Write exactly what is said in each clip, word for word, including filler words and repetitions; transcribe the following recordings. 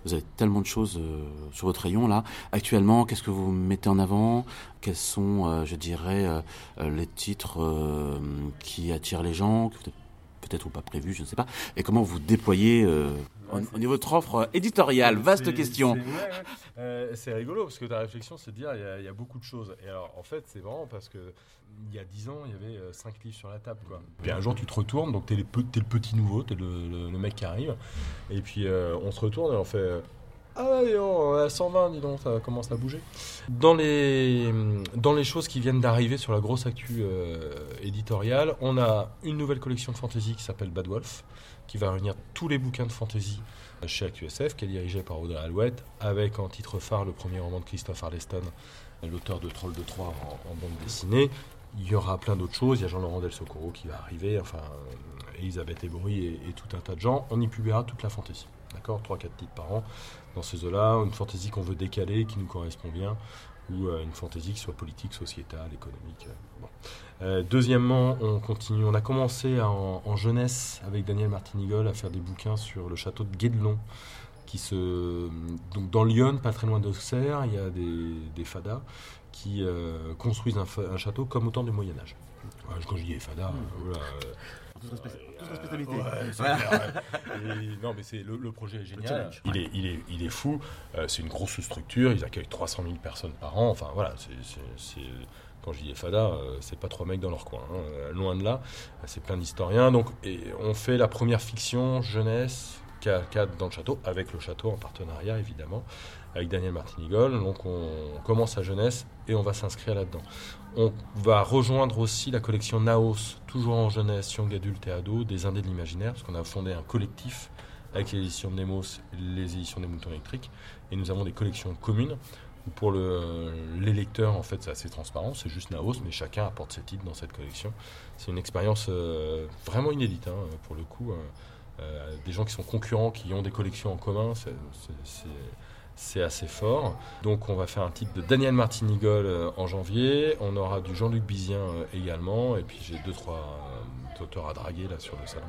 Vous avez tellement de choses euh, sur votre rayon là. Actuellement, qu'est-ce que vous mettez en avant? Quels sont, euh, je dirais, euh, euh, les titres euh, qui attirent les gens, que vous avez peut-être ou pas prévus, je ne sais pas. Et comment vous déployez euh, au, au niveau de votre offre euh, éditoriale? Vaste c'est, question. C'est, ouais, ouais. Euh, c'est rigolo parce que ta réflexion, c'est de dire il y, a, il y a beaucoup de choses. Et alors, en fait, c'est marrant parce que il y a dix ans, il y avait euh, cinq livres sur la table, quoi. Puis un jour, tu te retournes, donc t'es, les, t'es le petit nouveau, t'es le, le, le mec qui arrive. Et puis, euh, on se retourne et on fait. Euh, Ah, dis donc, à cent vingt, dis donc, ça commence à bouger. Dans les, dans les choses qui viennent d'arriver sur la grosse actu euh, éditoriale, on a une nouvelle collection de fantasy qui s'appelle Bad Wolf, qui va réunir tous les bouquins de fantasy chez Actu S F, qui est dirigée par Audrey Alouette, avec en titre phare le premier roman de Christophe Arleston, l'auteur de Troll de Troyes en, en bande dessinée. Il y aura plein d'autres choses, il y a Jean-Laurent Del Socorro qui va arriver, enfin, euh, Elisabeth Ebory et, et tout un tas de gens. On y publiera toute la fantasy. D'accord, trois quatre titres par an. Dans ces eaux-là, une fantaisie qu'on veut décaler, qui nous correspond bien, ou euh, une fantaisie qui soit politique, sociétale, économique. Euh, bon. euh, deuxièmement, on continue. On a commencé à, en, en jeunesse avec Daniel Martinigol à faire des bouquins sur le château de Guédelon, qui se donc dans Lyon, pas très loin d'Auxerre, il y a des, des fadas qui euh, construisent un, un château comme au temps du Moyen Âge. Ouais, quand je dis fadas, mmh. voilà. Euh, Toute responsabilité. Ouais, c'est clair, ouais. Et, non, mais c'est, le, le projet est génial. Il est, il est, il est fou. Euh, c'est une grosse structure. Ils accueillent trois cent mille personnes par an. Enfin, voilà. C'est, c'est, c'est, quand je dis Fada, euh, c'est pas trois mecs dans leur coin. Hein. Loin de là. C'est plein d'historiens. Donc, et on fait la première fiction jeunesse cadre dans le château, avec le château en partenariat, évidemment, avec Daniel Martinigol. Donc, on, on commence à jeunesse et on va s'inscrire là-dedans. On va rejoindre aussi la collection Naos, toujours en jeunesse, young adulte et ado, des Indés de l'imaginaire, parce qu'on a fondé un collectif avec les éditions de Nemos, les éditions des Moutons électriques, et nous avons des collections communes. Où pour le, les lecteurs, en fait, c'est assez transparent, c'est juste Naos, mais chacun apporte ses titres dans cette collection. C'est une expérience euh, vraiment inédite, hein, pour le coup. Euh, euh, des gens qui sont concurrents, qui ont des collections en commun, c'est, c'est, c'est C'est assez fort. Donc on va faire un titre de Daniel Martinigol euh, en janvier. On aura du Jean-Luc Bizien euh, également. Et puis j'ai deux, trois euh, auteurs à draguer là sur le salon.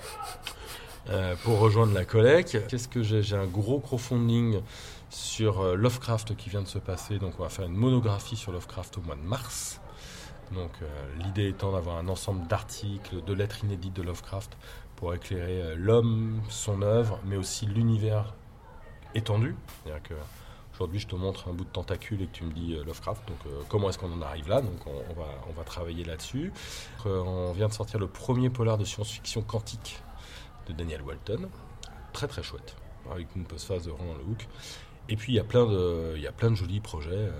Euh, pour rejoindre la collecte. Qu'est-ce que j'ai J'ai un gros crowdfunding sur euh, Lovecraft qui vient de se passer. Donc on va faire une monographie sur Lovecraft au mois de mars. Donc euh, l'idée étant d'avoir un ensemble d'articles, de lettres inédites de Lovecraft pour éclairer euh, l'homme, son œuvre, mais aussi l'univers étendu. C'est-à-dire que aujourd'hui je te montre un bout de tentacule et que tu me dis euh, Lovecraft, donc euh, comment est-ce qu'on en arrive là? Donc on, on, va, on va travailler là-dessus. Euh, on vient de sortir le premier polar de science-fiction quantique de Daniel Walton, très très chouette, avec une postface de Roland Lehoucq. Et puis il y a plein de, il y a plein de jolis projets. Euh,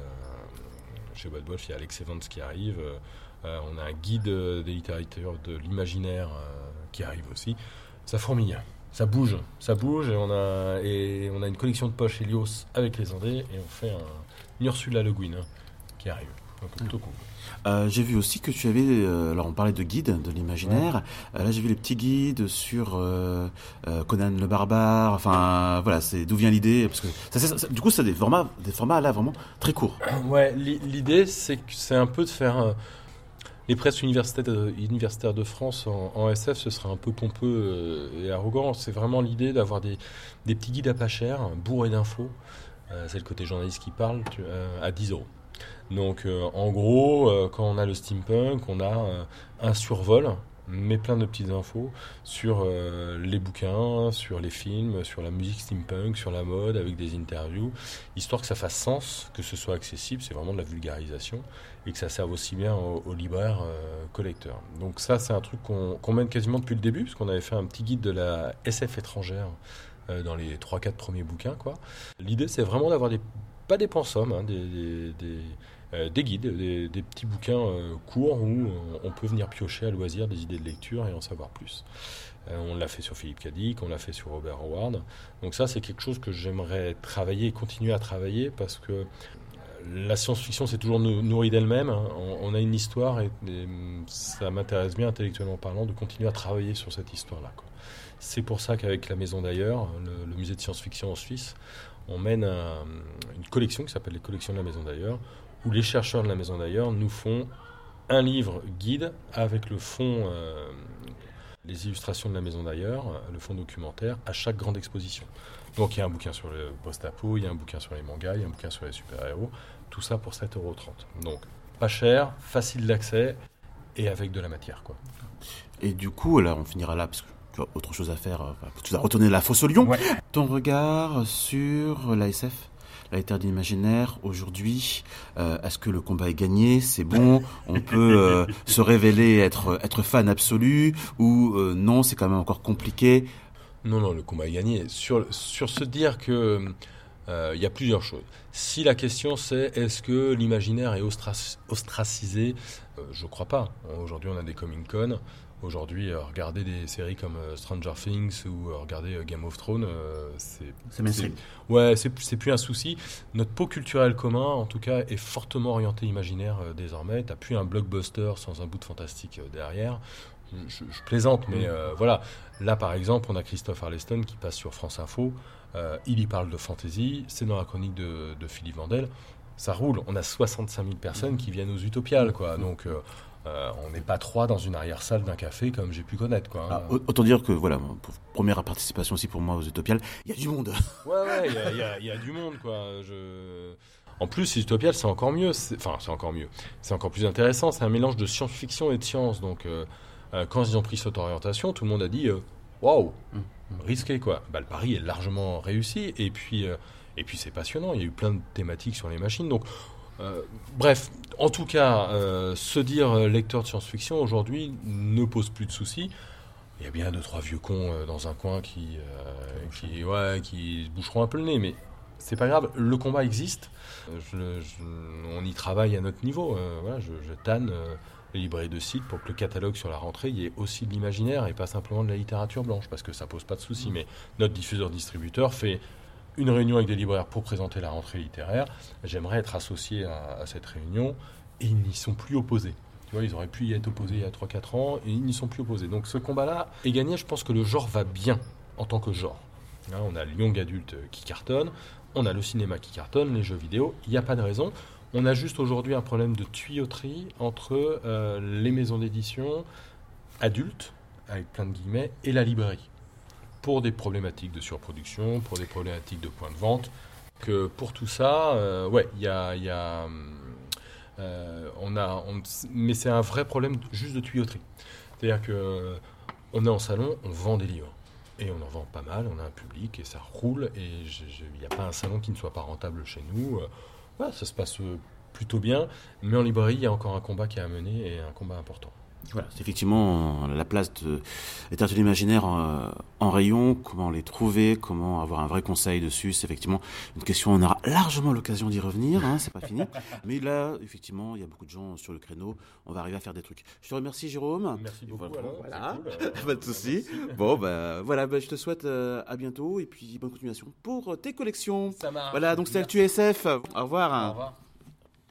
chez Bad Wolf, il y a Alex Evans qui arrive. Euh, on a un guide des littératures de l'imaginaire euh, qui arrive aussi. Ça fourmille. Ça bouge, ça bouge et on a, et on a une collection de poches Helios avec les Indés et on fait un, une Ursula Le Guin hein, qui arrive. Donc plutôt cool. Euh, j'ai vu aussi que tu avais, euh, alors on parlait de guides de l'imaginaire, ouais. euh, là j'ai vu les petits guides sur euh, euh, Conan le Barbare, enfin euh, voilà, c'est d'où vient l'idée, parce que ça, ça, ça, du coup c'est des formats, des formats là vraiment très courts. Ouais, l'idée c'est que c'est un peu de faire... Euh, les presses universitaires de, universitaires de France en, en S F, ce serait un peu pompeux euh, et arrogant. C'est vraiment l'idée d'avoir des, des petits guides à pas cher, bourrés d'infos, euh, c'est le côté journaliste qui parle, tu, euh, à dix euros. Donc euh, en gros, euh, quand on a le steampunk, on a euh, un survol, mais plein de petites infos sur euh, les bouquins, sur les films, sur la musique steampunk, sur la mode, avec des interviews, histoire que ça fasse sens, que ce soit accessible, c'est vraiment de la vulgarisation, et que ça serve aussi bien aux, aux libraires euh, collecteurs. Donc ça, c'est un truc qu'on, qu'on mène quasiment depuis le début, parce qu'on avait fait un petit guide de la S F étrangère euh, dans les trois quatre premiers bouquins, quoi. L'idée, c'est vraiment d'avoir des, pas des pensums, hein, des... des, des Euh, des guides, des, des petits bouquins euh, courts où euh, on peut venir piocher à loisir des idées de lecture et en savoir plus. Euh, on l'a fait sur Philippe Cadic, on l'a fait sur Robert Howard. Donc ça, c'est quelque chose que j'aimerais travailler et continuer à travailler parce que la science-fiction, c'est toujours nourri d'elle-même. Hein. On, on a une histoire et, et ça m'intéresse bien, intellectuellement parlant, de continuer à travailler sur cette histoire-là, quoi. C'est pour ça qu'avec la Maison d'Ailleurs, le, le musée de science-fiction en Suisse, on mène un, une collection qui s'appelle les collections de la Maison d'Ailleurs, où les chercheurs de la Maison d'Ailleurs nous font un livre guide avec le fond, euh, les illustrations de la maison d'ailleurs, le fonds documentaire, à chaque grande exposition. Donc il y a un bouquin sur le post-apo, il y a un bouquin sur les mangas, il y a un bouquin sur les super-héros, tout ça pour sept euros trente. Donc pas cher, facile d'accès et avec de la matière, quoi. Et du coup, là, on finira là, parce que tu as autre chose à faire, euh, tu as retourné la fosse au lion. Ouais. Ton regard sur l'A S F, la Terre de l'Imaginaire, aujourd'hui, euh, est-ce que le combat est gagné? C'est bon? On peut euh, se révéler être, être fan absolu? Ou euh, non, c'est quand même encore compliqué? Non, non, le combat est gagné. Sur, sur se dire que il euh, y a plusieurs choses. Si la question c'est est-ce que l'imaginaire est ostra- ostracisé, euh, je crois pas. Aujourd'hui, on a des Comic-Con. Aujourd'hui, euh, regarder des séries comme euh, Stranger Things ou euh, regarder euh, Game of Thrones, euh, c'est, c'est mainstream. C'est, ouais, c'est, c'est plus un souci. Notre pot culturel commun, en tout cas, est fortement orienté imaginaire euh, désormais. T'as plus un blockbuster sans un bout de fantastique euh, derrière. Je, je, je plaisante, mais euh, voilà. Là, par exemple, on a Christophe Arleston qui passe sur France Info. Euh, il y parle de fantasy. C'est dans la chronique de, de Philippe Vandel. Ça roule. On a soixante-cinq mille personnes qui viennent aux Utopiales, quoi. Donc, euh, euh, on n'est pas trois dans une arrière-salle d'un café comme j'ai pu connaître, quoi. Hein. Ah, autant dire que, voilà, pour première participation aussi pour moi aux Utopiales, il y a du monde. Ouais, ouais, il y a, y a, y a du monde, quoi. Je... En plus, les Utopiales, c'est encore mieux. C'est... Enfin, c'est encore mieux. C'est encore plus intéressant. C'est un mélange de science-fiction et de science. Donc, euh, euh, quand ils ont pris cette orientation, tout le monde a dit waouh, wow, mmh. risqué, quoi. Bah, le pari est largement réussi. Et puis, euh, et puis, c'est passionnant. Il y a eu plein de thématiques sur les machines. Donc, euh, bref, en tout cas, euh, se dire lecteur de science-fiction aujourd'hui ne pose plus de soucis. Il y a bien deux, trois vieux cons euh, dans un coin qui, euh, qui, ouais, qui boucheront un peu le nez, mais c'est pas grave, le combat existe. Je, je, on y travaille à notre niveau. Euh, voilà, je, je tanne euh, les librairies de sites pour que le catalogue sur la rentrée, il y ait aussi de l'imaginaire et pas simplement de la littérature blanche, parce que ça pose pas de soucis. Mais notre diffuseur-distributeur fait une réunion avec des libraires pour présenter la rentrée littéraire. J'aimerais être associé à, à cette réunion et ils n'y sont plus opposés. Tu vois, ils auraient pu y être opposés il y a trois quatre ans et ils n'y sont plus opposés. Donc ce combat-là est gagné. Je pense que le genre va bien en tant que genre. Hein, on a le young adulte qui cartonne, on a le cinéma qui cartonne, les jeux vidéo. Il n'y a pas de raison. On a juste aujourd'hui un problème de tuyauterie entre euh, les maisons d'édition adultes, avec plein de guillemets, et la librairie. Pour des problématiques de surproduction, pour des problématiques de points de vente. Que pour tout ça, euh, ouais, il y a... Y a Euh, on a, on, mais c'est un vrai problème juste de tuyauterie. C'est-à-dire que on est en salon, on vend des livres et on en vend pas mal. On a un public et ça roule. Et il n'y a pas un salon qui ne soit pas rentable chez nous. Euh, voilà, ça se passe plutôt bien. Mais en librairie, il y a encore un combat qui est à mener et un combat important. Voilà, c'est effectivement la place de les terres de l'imaginaire en, en rayon, comment les trouver, comment avoir un vrai conseil dessus, c'est effectivement une question, on aura largement l'occasion d'y revenir, hein, c'est pas fini, mais là, effectivement, il y a beaucoup de gens sur le créneau, on va arriver à faire des trucs. Je te remercie, Jérôme. Merci beaucoup. Voilà, alors, voilà. Cool, pas de souci. Bon, bah, voilà, bah, je te souhaite euh, à bientôt, et puis bonne continuation pour tes collections. Ça marche. Voilà, donc c'est Actu S F, au revoir. Au revoir.